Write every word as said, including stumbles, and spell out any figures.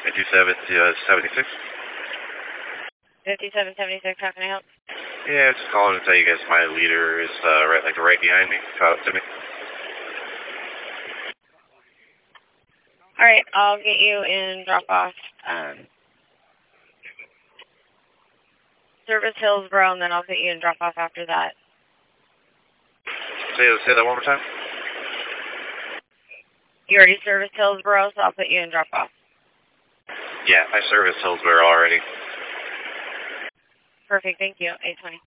fifty-seven seventy-six. fifty-seven seventy-six, how can I help? Yeah, just calling to tell you guys my leader is uh, right, like right behind me. Call it to me. All right, I'll get you in drop-off um, Service Hillsboro, and then I'll get you in drop-off after that. Say, say that one more time. You already serviced Hillsboro, so I'll put you in drop-off. Yeah, I serviced Hillsboro already. Perfect, thank you. eight twenty.